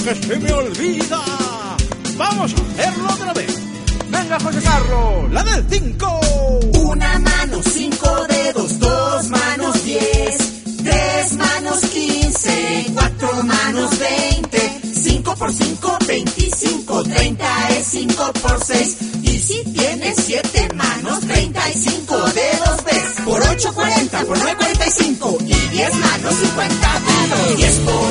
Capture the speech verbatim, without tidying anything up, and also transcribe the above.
que se me olvida. Vamos a hacerlo otra vez. Venga, José Carlos, la del cinco. Una mano, cinco dedos, dos manos, diez, tres manos, quince, cuatro manos, veinte, cinco por cinco, veinticinco, treinta es cinco por seis. Y si tienes siete manos, treinta y cinco dedos ves. Por ocho, cuarenta, por nueve, cuarenta y cinco. Y diez manos, cincuenta dedos. diez por